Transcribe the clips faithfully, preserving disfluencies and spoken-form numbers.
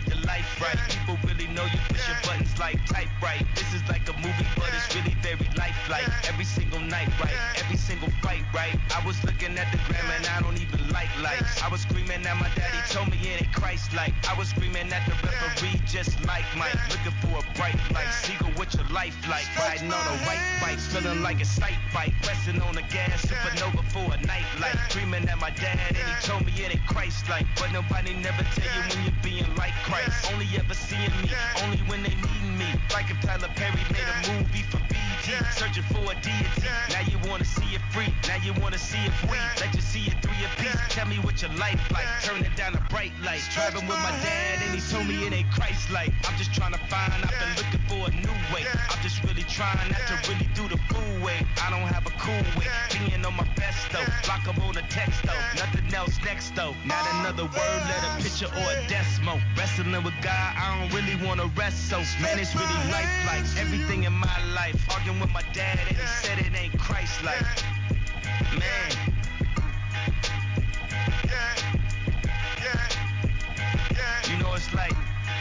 live your life right. People really know you push your buttons like type right. This is like a movie, but it's really very lifelike. Every single night, right? Every single fight, right? I was looking at the gram and I don't even like lights. I was screaming at my daddy, told me it ain't Christ-like. I was screaming at the referee, just like Mike. Looking for a bright light, Seagull, what your life like? Riding on a white bike, feeling like a sight bike. Pressing on the gas, supernova for a night light. Screaming at my dad and he told me it ain't Christ-like. But nobody never tell you when you're being like Christ. Only ever seeing me, only when they needing me. Like if Tyler Perry made a movie for B E T, searching for a deity. Now you wanna see it free, now you wanna see it free. Let you see it three a piece. Tell me what your life like, turn it down a bright light. Driving with my dad and he told me it ain't Christ-like. I'm just trying to find, I've been looking for a new way. I'm just really trying not to really do the fool way. I don't have a cool way, being on my best though. Block up on the text though, nothing else next though. Not another word, let a picture or a decimal. Wrestling with God, I don't really wanna rest so. Man, it's really lifelike, everything in my life. Arguing with my dad and he said it ain't Christ-like. Man. You know it's like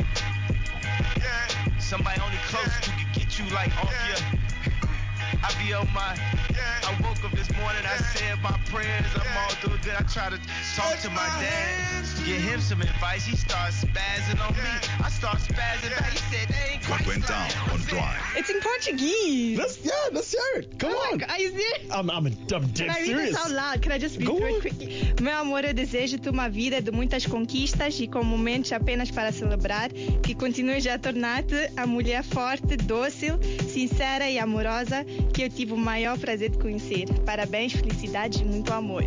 somebody only close who can get you like off your. I be on my. I woke up this morning, I said my prayers, I'm all doing good. I try to talk to my dad, get him some advice. He starts spazzing on me. I start spazzing back. He said, hey, What went down on Drive? It's in Portuguese. Let's, yeah, let's hear it. Come oh on. Are you serious? I'm, I'm, I'm dead Can I read serious. this out loud? Can I just read Go through on. it quickly? Meu amor, eu desejo-te uma vida de muitas conquistas e com momentos apenas para celebrar, que continues a tornar-te a mulher forte, dócil, sincera e amorosa que eu tive o maior prazer de conhecer. Parabéns, felicidades e muito amor.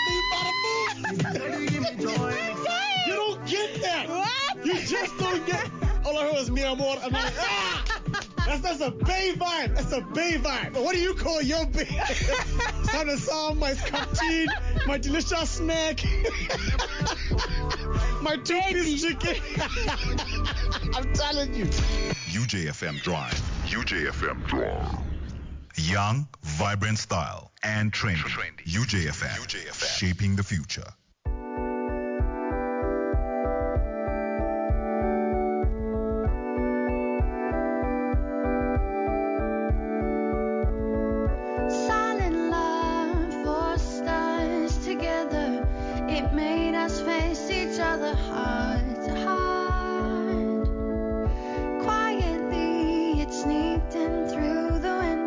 You don't get that. What? You just don't get it. All I heard was mi amor. I'm like, ah! That's, that's a Bay vibe. That's a Bay vibe. But what do you call your Bay? Sana Sam, my captain, my delicious snack, my two-piece chicken. I'm telling you. U J F M Drive. U J F M Drive. Young, vibrant style and trendy. U J F M. U J F M. Shaping the future.